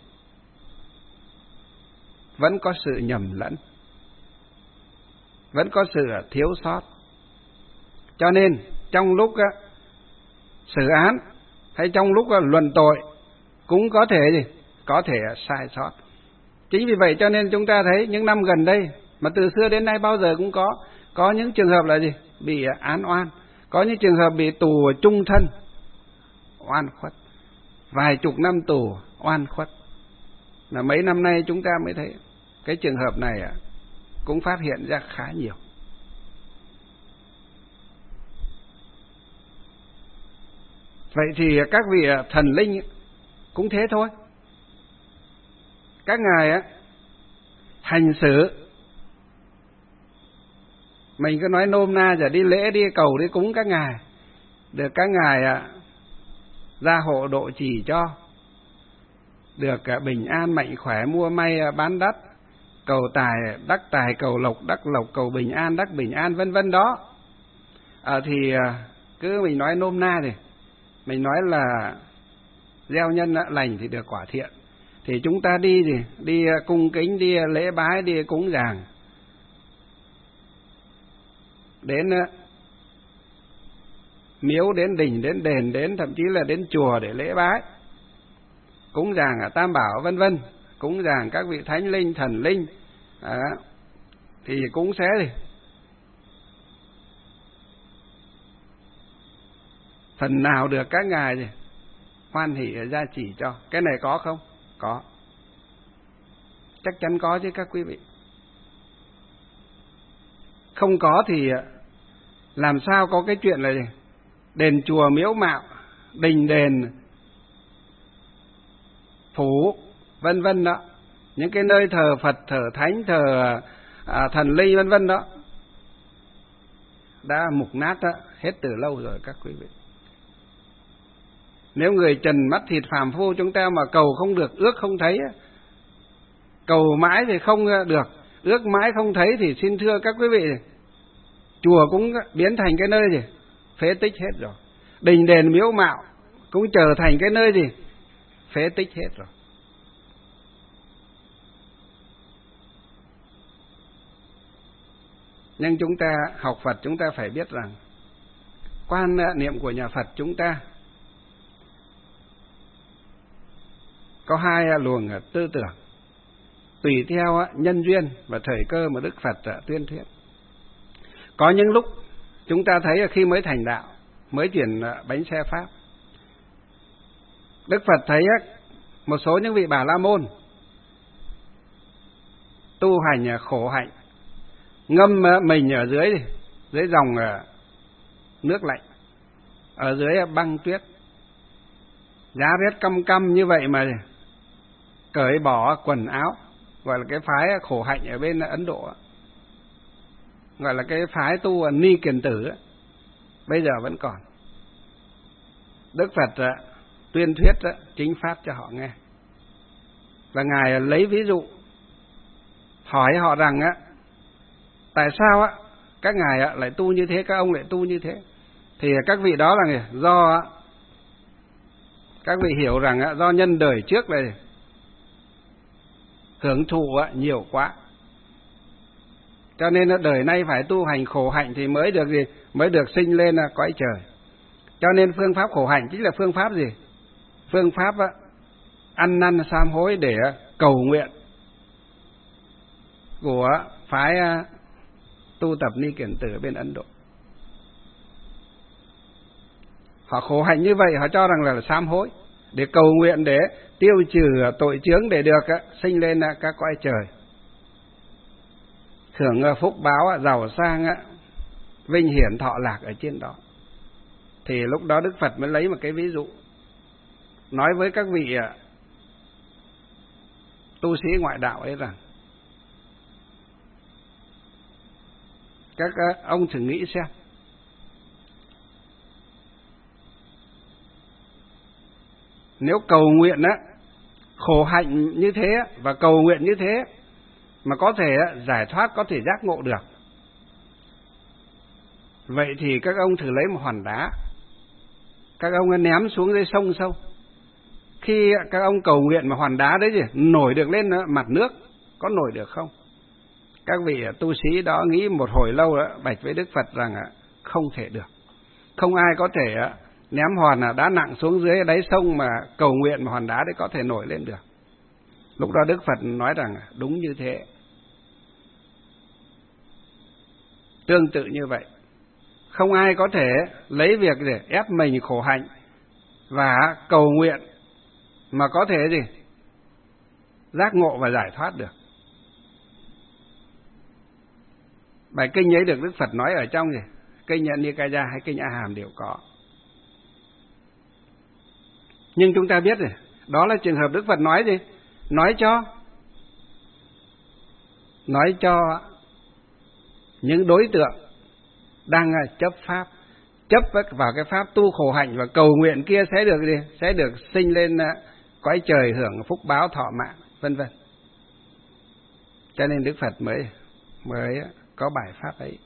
vẫn có sự nhầm lẫn, vẫn có sự thiếu sót. Cho nên trong lúc xử án hay trong lúc luận tội cũng có thể gì? Có thể sai sót. Chính vì vậy cho nên chúng ta thấy những năm gần đây, mà từ xưa đến nay bao giờ cũng có, có những trường hợp là gì? Bị án oan, có những trường hợp bị tù chung thân, oan khuất, vài chục năm tù, oan khuất. Là mấy năm nay chúng ta mới thấy cái trường hợp này cũng phát hiện ra khá nhiều. Vậy thì các vị thần linh cũng thế thôi. Các ngài á hành xử, mình cứ nói nôm na giờ đi lễ đi cầu đi cúng các ngài, được các ngài à, gia hộ độ trì cho, được à, bình an mạnh khỏe mua may à, bán đắt, cầu tài đắc tài, cầu lộc đắc lộc, cầu bình an đắc bình an vân vân đó. À, thì à, cứ mình nói nôm na thì mình nói là gieo nhân lành thì được quả thiện. Thì chúng ta đi gì? Đi cung kính, đi lễ bái, đi cúng dường, đến miếu, đến đình, đến đền, đến thậm chí là đến chùa để lễ bái, cúng dường ở Tam Bảo vân vân, cúng dường các vị thánh linh, thần linh, à, thì cũng sẽ gì? Phần nào được các ngài gì? Hoan hỷ gia chỉ cho. Cái này có không? Có. Chắc chắn có chứ các quý vị. Không có thì làm sao có cái chuyện là gì? Đền chùa miếu mạo, đình đền, phủ, vân vân đó. Những cái nơi thờ Phật, thờ Thánh, thờ à, thần linh vân vân đó đã mục nát đó, hết từ lâu rồi các quý vị. Nếu người trần mắt thịt phàm phu chúng ta mà cầu không được, ước không thấy, cầu mãi thì không được, ước mãi không thấy, thì xin thưa các quý vị, chùa cũng biến thành cái nơi gì? Phế tích hết rồi. Đình đền miếu mạo cũng trở thành cái nơi gì? Phế tích hết rồi. Nhưng chúng ta học Phật, chúng ta phải biết rằng quan niệm của nhà Phật chúng ta có hai luồng tư tưởng, tùy theo nhân duyên và thời cơ mà Đức Phật tuyên thuyết. Có những lúc chúng ta thấy khi mới thành đạo, mới chuyển bánh xe Pháp, Đức Phật thấy một số những vị Bà La Môn tu hành khổ hạnh, ngâm mình ở dưới dưới dòng nước lạnh, ở dưới băng tuyết, giá rét căm căm như vậy mà cởi bỏ quần áo, gọi là cái phái khổ hạnh ở bên Ấn Độ, gọi là cái phái tu Ni Kiền Tử, bây giờ vẫn còn. Đức Phật tuyên thuyết chính pháp cho họ nghe, và ngài lấy ví dụ hỏi họ rằng á, tại sao á các ngài lại tu như thế, các ông lại tu như thế? Thì các vị đó là do các vị hiểu rằng do nhân đời trước này hưởng thụ nhiều quá, cho nên đời nay phải tu hành khổ hạnh thì mới được gì? Mới được sinh lên cõi trời. Cho nên phương pháp khổ hạnh chính là phương pháp gì? Phương pháp ăn năn sám hối để cầu nguyện của phái tu tập Ni Kiền Tử bên Ấn Độ. Họ khổ hạnh như vậy, họ cho rằng là sám hối, để cầu nguyện, để tiêu trừ tội chướng, để được sinh lên các cõi trời, hưởng phúc báo, giàu sang, vinh hiển thọ lạc ở trên đó. Thì lúc đó Đức Phật mới lấy một cái ví dụ, nói với các vị tu sĩ ngoại đạo ấy rằng, các ông thử nghĩ xem, nếu cầu nguyện á, khổ hạnh như thế và cầu nguyện như thế mà có thể giải thoát, có thể giác ngộ được, vậy thì các ông thử lấy một hòn đá, các ông ném xuống dưới sông sâu. Khi các ông cầu nguyện mà hòn đá đấy gì nổi được lên mặt nước, có nổi được không? Các vị tu sĩ đó nghĩ một hồi lâu đó, bạch với Đức Phật rằng không thể được. Không ai có thể ném hòn đá nặng xuống dưới đáy sông mà cầu nguyện mà hòn đá đấy có thể nổi lên được. Lúc đó Đức Phật nói rằng đúng như thế. Tương tự như vậy, không ai có thể lấy việc để ép mình khổ hạnh và cầu nguyện mà có thể gì giác ngộ và giải thoát được. Bài kinh ấy được Đức Phật nói ở trong gì kinh Nikaya hay kinh A Hàm đều có. Nhưng chúng ta biết rồi, đó là trường hợp Đức Phật nói gì? Nói cho nói cho những đối tượng đang chấp pháp, chấp vào cái pháp tu khổ hạnh và cầu nguyện kia sẽ được gì? Sẽ được sinh lên cõi trời hưởng phúc báo thọ mạng, vân vân. Cho nên Đức Phật mới mới có bài pháp ấy,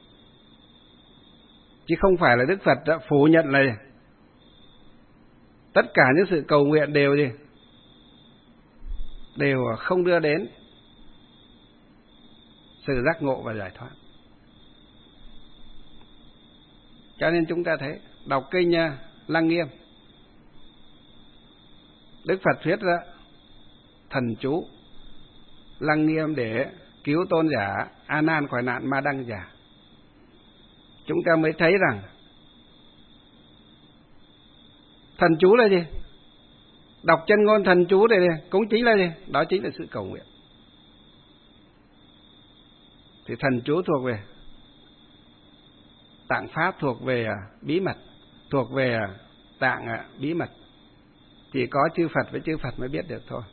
chứ không phải là Đức Phật đã phủ nhận là tất cả những sự cầu nguyện đều gì? Đều không đưa đến sự giác ngộ và giải thoát. Cho nên chúng ta thấy đọc kinh Lăng Nghiêm, Đức Phật thuyết ra thần chú Lăng Nghiêm để cứu tôn giả A Nan khỏi nạn ma đăng giả. Chúng ta mới thấy rằng thần chú là gì? Đọc chân ngôn thần chú để cũng chính là gì? Đó chính là sự cầu nguyện. Thì thần chú thuộc về tạng pháp, thuộc về bí mật, thuộc về tạng bí mật. Chỉ có chư Phật với chư Phật mới biết được thôi.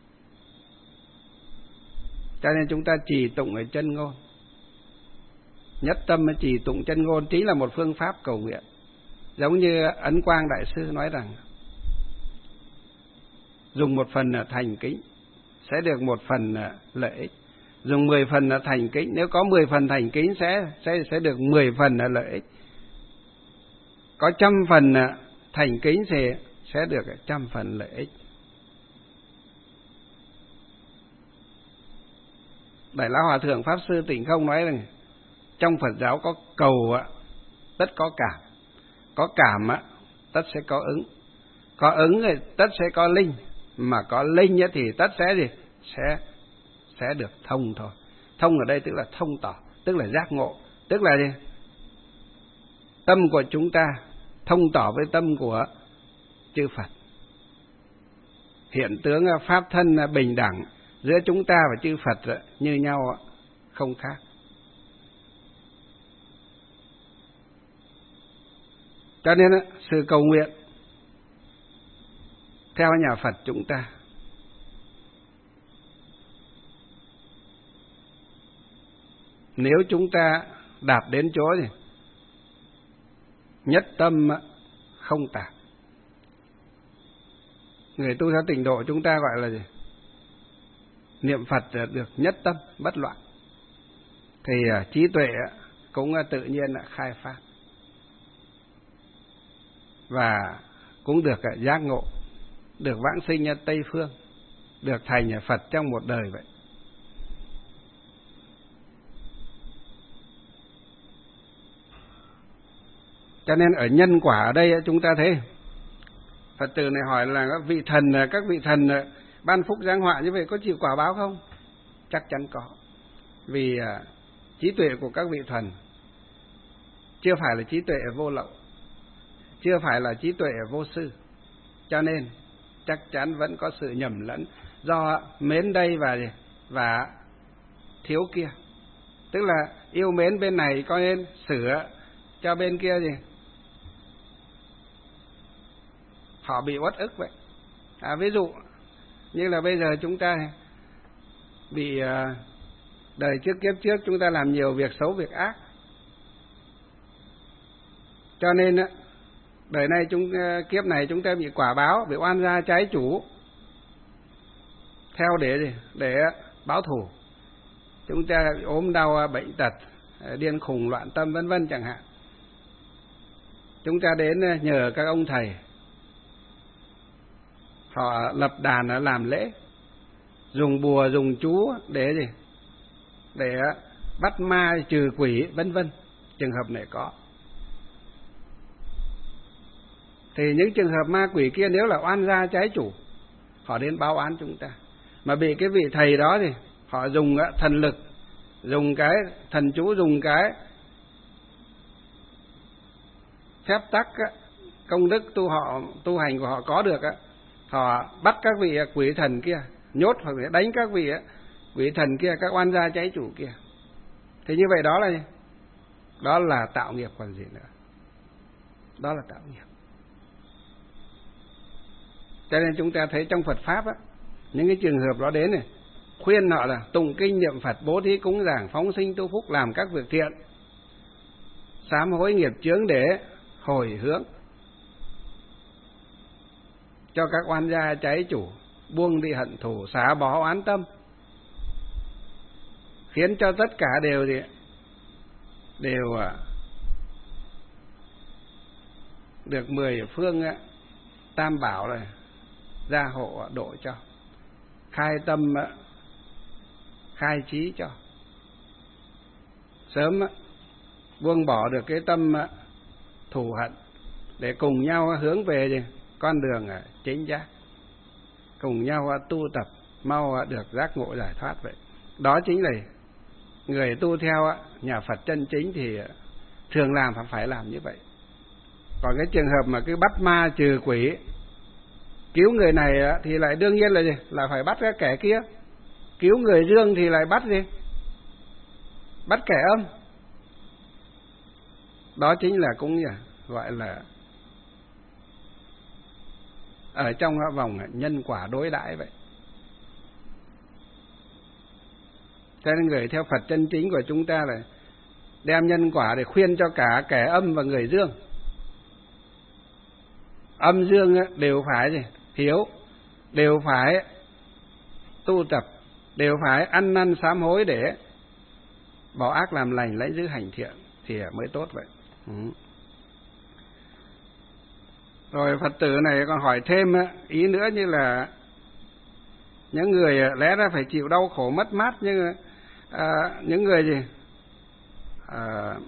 Cho nên chúng ta trì tụng ở chân ngôn. Nhất tâm trì tụng chân ngôn chính là một phương pháp cầu nguyện. Giống như Ấn Quang Đại Sư nói rằng dùng một phần thành kính sẽ được một phần lợi ích. Dùng mười phần thành kính, nếu có mười phần thành kính sẽ sẽ sẽ được mười phần lợi ích. Có trăm phần thành kính thì sẽ được trăm phần lợi ích. Đại Lão Hòa Thượng Pháp Sư Tịnh Không nói rằng trong Phật giáo có cầu tất có cảm, có cảm tất sẽ có ứng, có ứng thì tất sẽ có linh, mà có linh thì tất sẽ gì? Sẽ sẽ được thông thôi. Thông ở đây tức là thông tỏ, tức là giác ngộ, tức là gì? Tâm của chúng ta thông tỏ với tâm của chư Phật. Hiện tướng pháp thân bình đẳng giữa chúng ta và chư Phật như nhau, không khác. Cho nên sự cầu nguyện theo nhà Phật chúng ta nếu chúng ta đạt đến chỗ gì? Nhất tâm không tạp. Người tu theo tịnh độ chúng ta gọi là gì? Niệm Phật được nhất tâm bất loạn. Thì trí tuệ cũng tự nhiên khai phát. Và cũng được giác ngộ, được vãng sinh Tây Phương, được thành Phật trong một đời vậy. Cho nên ở nhân quả ở đây chúng ta thấy Phật tử này hỏi là các vị thần, các vị thần ban phúc giáng họa như vậy có chịu quả báo không? Chắc chắn có. Vì trí tuệ của các vị thần chưa phải là trí tuệ vô lậu, chưa phải là trí tuệ vô sư, cho nên chắc chắn vẫn có sự nhầm lẫn do mến đây và và thiếu kia. Tức là yêu mến bên này có nên sửa cho bên kia gì? Họ bị uất ức vậy. À, ví dụ như là bây giờ chúng ta bị đời trước kiếp trước chúng ta làm nhiều việc xấu việc ác, cho nên đời này chúng kiếp này chúng ta bị quả báo, bị oan gia trái chủ, theo để gì? Để báo thù. Chúng ta bị ốm đau bệnh tật, điên khùng loạn tâm vân vân chẳng hạn. Chúng ta đến nhờ các ông thầy, họ lập đàn làm lễ, dùng bùa dùng chú để gì? Để bắt ma trừ quỷ vân vân. Trường hợp này có. Thì những trường hợp ma quỷ kia nếu là oan gia trái chủ, họ đến báo oán chúng ta. Mà bị cái vị thầy đó thì họ dùng thần lực, dùng cái thần chú, dùng cái phép tắc công đức tu họ tu hành của họ có được á, họ bắt các vị quỷ thần kia, nhốt hoặc là đánh các vị quỷ thần kia, các oan gia trái chủ kia. Thì như vậy đó là gì? Đó là tạo nghiệp còn gì nữa. Đó là tạo nghiệp. Cho nên chúng ta thấy trong Phật Pháp á, những cái trường hợp đó đến này, khuyên họ là tụng kinh niệm Phật, bố thí cúng dường, phóng sinh tu phúc, làm các việc thiện, sám hối nghiệp chướng để hồi hướng cho các oan gia trái chủ, buông đi hận thù, xả bỏ oán tâm, khiến cho tất cả đều gì? Đều được mười phương Tam Bảo này gia hộ độ cho, khai tâm khai trí cho, sớm buông bỏ được cái tâm thù hận để cùng nhau hướng về con đường chính giác, cùng nhau tu tập mau được giác ngộ giải thoát. Vậy đó chính là người tu theo nhà Phật chân chính thì thường làm phải làm như vậy. Còn cái trường hợp mà cứ bắt ma trừ quỷ, cứu người này thì lại đương nhiên là gì? Là phải bắt cái kẻ kia. Cứu người dương thì lại bắt gì? Bắt kẻ âm. Đó chính là cũng gọi là ở trong vòng nhân quả đối đãi vậy. Cho nên người theo Phật chân chính của chúng ta là đem nhân quả để khuyên cho cả kẻ âm và người dương. Âm dương đều phải gì? Hiếu, đều phải tu tập, đều phải ăn năn sám hối để bỏ ác làm lành, lấy giữ hành thiện thì mới tốt vậy. Ừ. Rồi Phật tử này còn hỏi thêm ý nữa, như là những người lẽ ra phải chịu đau khổ mất mát, nhưng à, những người gì à,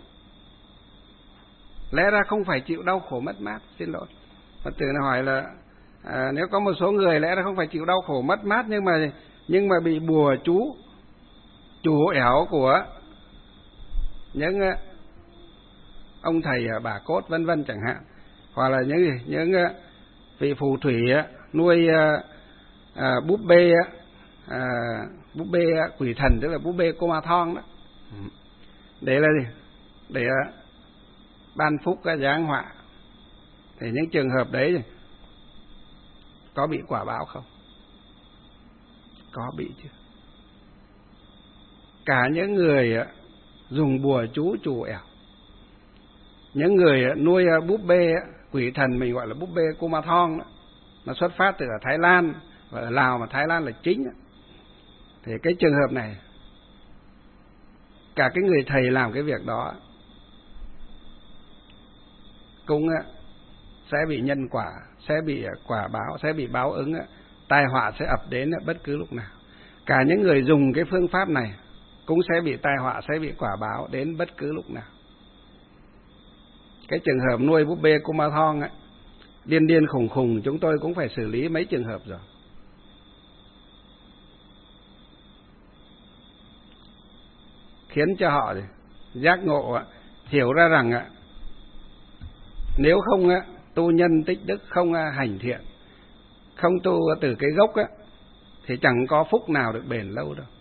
lẽ ra không phải chịu đau khổ mất mát. Xin lỗi, Phật tử này hỏi là à, nếu có một số người lẽ ra không phải chịu đau khổ mất mát, nhưng mà nhưng mà bị bùa chú chủ ẻo của những ông thầy bà cốt vân vân chẳng hạn, hoặc là những những vị phù thủy nuôi à, búp bê à, búp bê quỷ thần, tức là búp bê cô ma thong đó, để là gì? Để ban phúc giáng họa. Thì những trường hợp đấy có bị quả báo không? Có bị chứ. Cả những người dùng bùa chú chủ ẻo, những người nuôi búp bê quỷ thần mình gọi là búp bê cô ma thong đó, nó xuất phát từ ở Thái Lan, và ở Lào mà Thái Lan là chính đó. Thì cái trường hợp này, cả cái người thầy làm cái việc đó cũng sẽ bị nhân quả, sẽ bị quả báo, sẽ bị báo ứng, tai họa sẽ ập đến bất cứ lúc nào. Cả những người dùng cái phương pháp này cũng sẽ bị tai họa, sẽ bị quả báo đến bất cứ lúc nào. Cái trường hợp nuôi búp bê cô ma thong ấy, điên điên khùng khùng, chúng tôi cũng phải xử lý mấy trường hợp rồi. Khiến cho họ giác ngộ, hiểu ra rằng nếu không tu nhân tích đức, không hành thiện, không tu từ cái gốc thì chẳng có phúc nào được bền lâu đâu.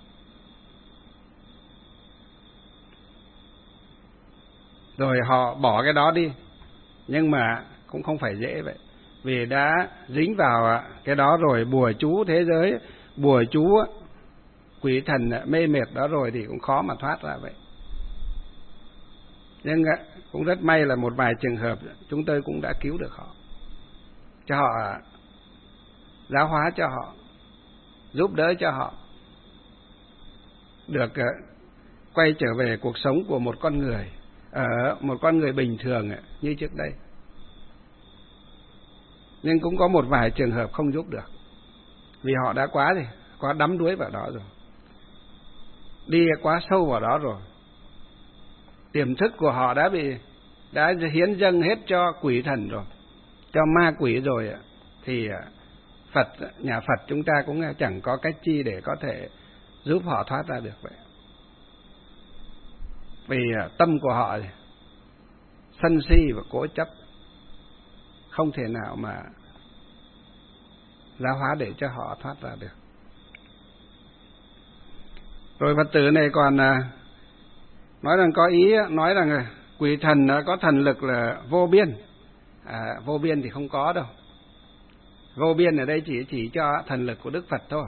Rồi họ bỏ cái đó đi, nhưng mà cũng không phải dễ vậy, vì đã dính vào cái đó rồi, bùa chú thế giới, bùa chú quỷ thần mê mệt đó rồi thì cũng khó mà thoát ra vậy. Nhưng cũng rất may là một vài trường hợp chúng tôi cũng đã cứu được họ, cho họ giáo hóa, cho họ giúp đỡ, cho họ được quay trở về cuộc sống của một con người, ở một con người bình thường như trước đây. Nhưng cũng có một vài trường hợp không giúp được, vì họ đã quá gì, quá đắm đuối vào đó rồi, đi quá sâu vào đó rồi. Tiềm thức của họ đã bị đã hiến dâng hết cho quỷ thần rồi, cho ma quỷ rồi, thì Phật, nhà Phật chúng ta cũng chẳng có cách chi để có thể giúp họ thoát ra được vậy. Vì tâm của họ sân si và cố chấp, không thể nào mà giáo hóa để cho họ thoát ra được. Rồi Phật tử này còn nói rằng có ý nói rằng quỷ thần có thần lực là vô biên. À, vô biên thì không có đâu. Vô biên ở đây chỉ chỉ cho thần lực của Đức Phật thôi,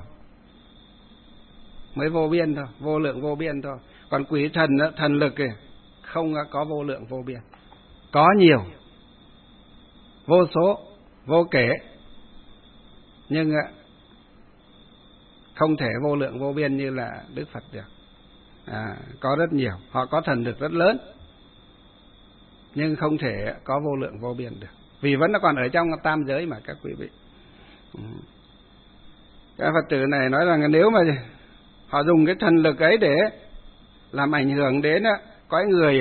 mới vô biên thôi, vô lượng vô biên thôi. Còn quỷ thần thần lực thì không có vô lượng vô biên, có nhiều, vô số, vô kể, nhưng không thể vô lượng vô biên như là Đức Phật được. À, có rất nhiều, họ có thần lực rất lớn, nhưng không thể có vô lượng vô biên được. vì vẫn nó còn ở trong tam giới mà các quý vị. Các Phật tử này nói rằng nếu mà họ dùng cái thần lực ấy để làm ảnh hưởng đến cõi người,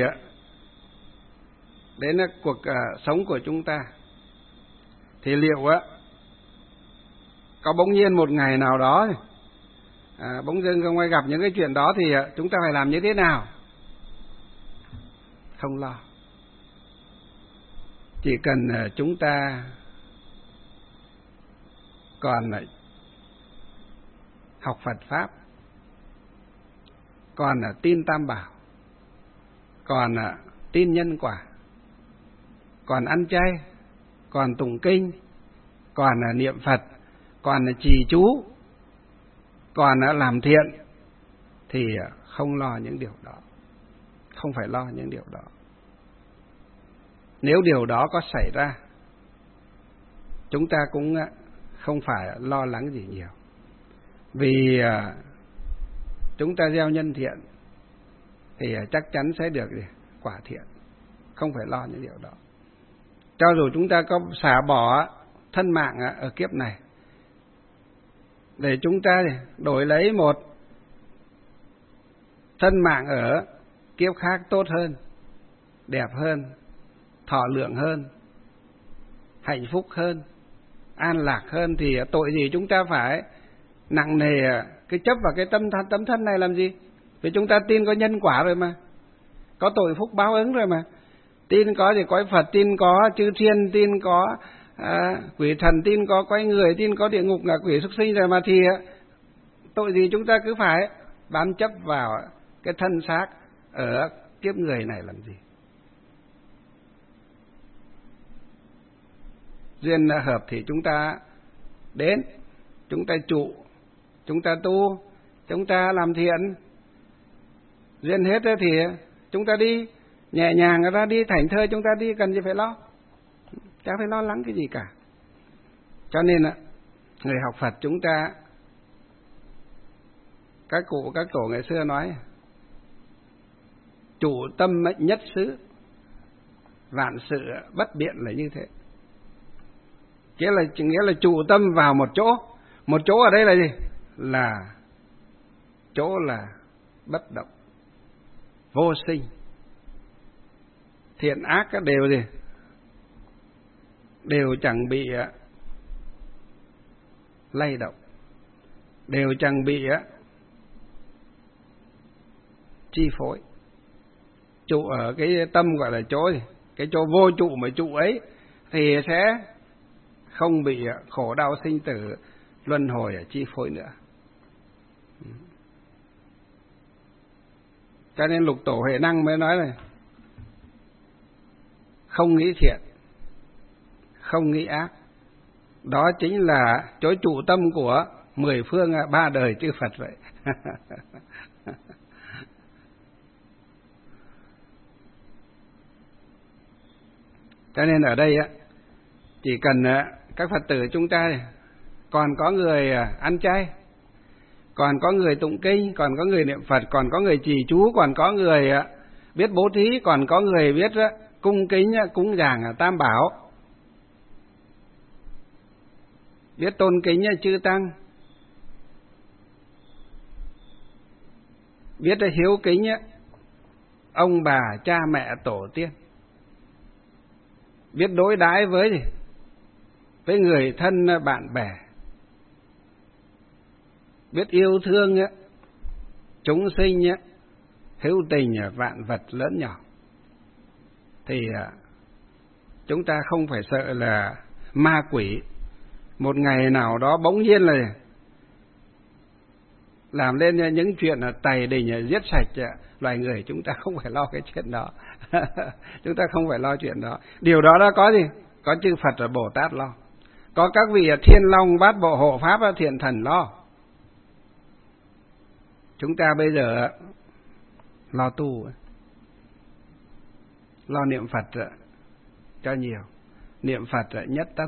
đến cuộc sống của chúng ta, thì liệu có bỗng nhiên một ngày nào đó à, bỗng dưng không ai gặp những cái chuyện đó thì chúng ta phải làm như thế nào? Không lo. Chỉ cần chúng ta còn học Phật Pháp, còn tin Tam Bảo, còn tin nhân quả, còn ăn chay, còn tụng kinh, còn niệm Phật, còn trì chú, còn làm thiện, thì không lo những điều đó. Không phải lo những điều đó. Nếu điều đó có xảy ra, chúng ta cũng không phải lo lắng gì nhiều. Vì chúng ta gieo nhân thiện thì chắc chắn sẽ được quả thiện. Không phải lo những điều đó. Cho dù chúng ta có xả bỏ thân mạng ở kiếp này để chúng ta đổi lấy một thân mạng ở kiếp khác tốt hơn, đẹp hơn, thọ lượng hơn, hạnh phúc hơn, an lạc hơn, thì tội gì chúng ta phải nặng nề cái chấp vào cái tâm tấm thân này làm gì? Vì chúng ta tin có nhân quả rồi mà, có tội phúc báo ứng rồi mà, tin có thì cõi Phật, tin có chư thiên, tin có à, quỷ thần, tin có cõi người, tin có địa ngục ngạ quỷ súc sinh rồi mà, thì tội gì chúng ta cứ phải bám chấp vào cái thân xác ở kiếp người này làm gì? Duyên hợp thì chúng ta đến, chúng ta trụ, chúng ta tu, chúng ta làm thiện. Duyên hết thì chúng ta đi nhẹ nhàng, người ta đi thảnh thơi, chúng ta đi, cần gì phải lo, chẳng phải lo lắng cái gì cả. Cho nên người học Phật chúng ta, các cụ các tổ ngày xưa nói chủ tâm nhất xứ, vạn sự bất biện là như thế. Nghĩa là, nghĩa là trụ tâm vào một chỗ. Một chỗ ở đây là gì? Là chỗ là bất động, vô sinh. Thiện ác đều gì? Đều chẳng bị lay động, đều chẳng bị chi phối. Trụ ở cái tâm gọi là chỗ gì? Cái chỗ vô trụ mà trụ ấy thì sẽ không bị khổ đau sinh tử luân hồi ở chi phối nữa. Cho nên Lục Tổ Huệ Năng mới nói là không nghĩ thiện, không nghĩ ác, đó chính là chỗ trụ tâm của mười phương ba đời chư Phật vậy. Cho nên ở đây chỉ cần các Phật tử chúng ta còn có người ăn chay, còn có người tụng kinh, còn có người niệm Phật, còn có người trì chú, còn có người biết bố thí, còn có người biết cung kính cúng dường Tam Bảo, biết tôn kính chư tăng, biết hiếu kính ông bà cha mẹ tổ tiên, biết đối đãi với gì? Với người thân bạn bè, biết yêu thương chúng sinh, hữu tình vạn vật lớn nhỏ, thì chúng ta không phải sợ là ma quỷ một ngày nào đó bỗng nhiên là làm lên những chuyện tày đình giết sạch loài người. Chúng ta không phải lo cái chuyện đó. Chúng ta không phải lo chuyện đó. Điều đó đã có gì? Có chư Phật và Bồ Tát lo, có các vị Thiên Long Bát Bộ Hộ Pháp Thiện Thần lo. Chúng ta bây giờ lo tu, lo niệm Phật cho nhiều, niệm Phật nhất tâm,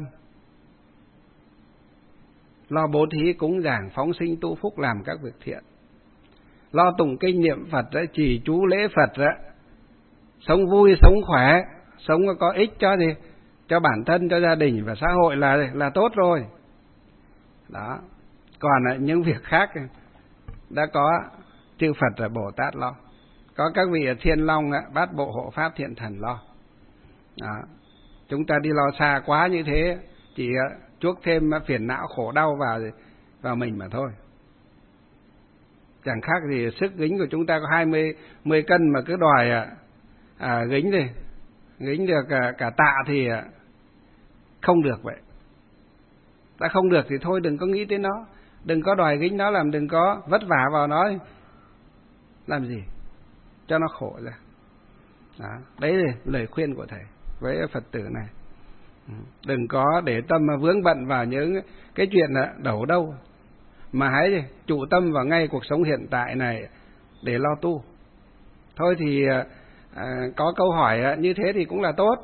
lo bố thí cúng dường phóng sinh tu phúc làm các việc thiện, lo tụng kinh niệm Phật, trì chú lễ Phật, sống vui sống khỏe, sống có ích cho gì cho bản thân, cho gia đình và xã hội là là tốt rồi. Đó. Còn những việc khác đã có chư Phật và Bồ Tát lo, có các vị Thiên Long, Bát Bộ Hộ Pháp Thiện Thần lo. Đó. Chúng ta đi lo xa quá như thế chỉ chuốc thêm phiền não khổ đau vào vào mình mà thôi. Chẳng khác gì sức gính của chúng ta có hai mươi mười cân mà cứ đòi à, gính đi, gính được cả, cả tạ thì không được vậy. Đã không được thì thôi đừng có nghĩ tới nó, đừng có đòi gính nó, làm đừng có vất vả vào nó, làm gì cho nó khổ ra. Đó. Đấy là lời khuyên của thầy với Phật tử này. Đừng có để tâm vướng bận vào những cái chuyện đầu đâu, mà hãy trụ tâm vào ngay cuộc sống hiện tại này để lo tu. Thôi thì à, có câu hỏi như thế thì cũng là tốt,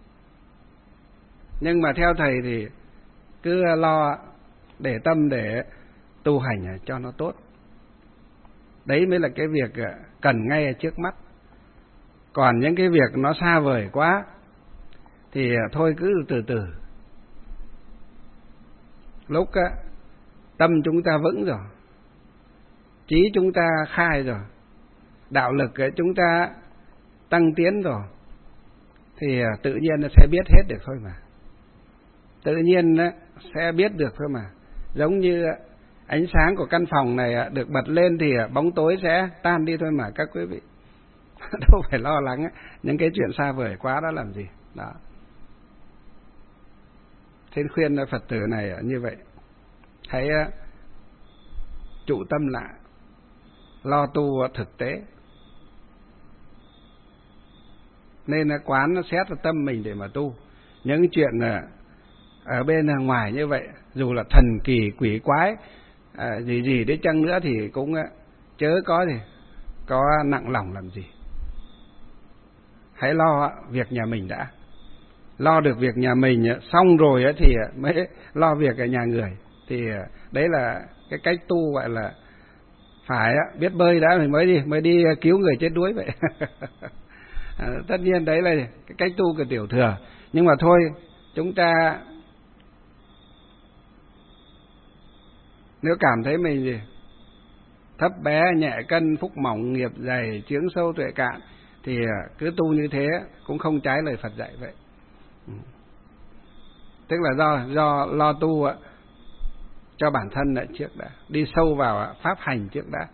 nhưng mà theo thầy thì cứ lo để tâm để tu hành cho nó tốt. Đấy mới là cái việc cần ngay ở trước mắt. Còn những cái việc nó xa vời quá thì thôi cứ từ từ. Lúc tâm chúng ta vững rồi, trí chúng ta khai rồi, đạo lực chúng ta tăng tiến rồi, thì tự nhiên nó sẽ biết hết được thôi mà. Tự nhiên sẽ biết được thôi mà. Giống như ánh sáng của căn phòng này được bật lên thì bóng tối sẽ tan đi thôi mà các quý vị. Đâu phải lo lắng những cái chuyện xa vời quá đó làm gì. Đó. Xin khuyên Phật tử này như vậy. Hãy trụ tâm lại, lo tu thực tế. Nên quán nó xét vào tâm mình để mà tu. Những chuyện ở bên ngoài như vậy, dù là thần kỳ quỷ quái à, gì gì đấy chăng nữa thì cũng chớ có gì có nặng lòng làm gì. Hãy lo việc nhà mình đã. Lo được việc nhà mình xong rồi thì mới lo việc ở nhà người. Thì đấy là cái cách tu gọi là phải biết bơi đã thì mới đi mới đi cứu người chết đuối vậy. À, tất nhiên đấy là cái cách tu của tiểu thừa. Nhưng mà thôi, chúng ta nếu cảm thấy mình gì thấp bé, nhẹ cân, phúc mỏng, nghiệp dày, chướng sâu, tuệ cạn thì cứ tu như thế cũng không trái lời Phật dạy vậy. Tức là do do lo tu cho bản thân lại trước đã, đi sâu vào pháp hành trước đã.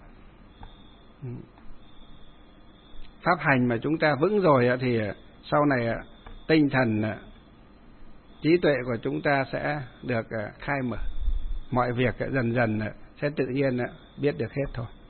Pháp hành mà chúng ta vững rồi thì sau này tinh thần, trí tuệ của chúng ta sẽ được khai mở. Mọi việc dần dần sẽ tự nhiên biết được hết thôi.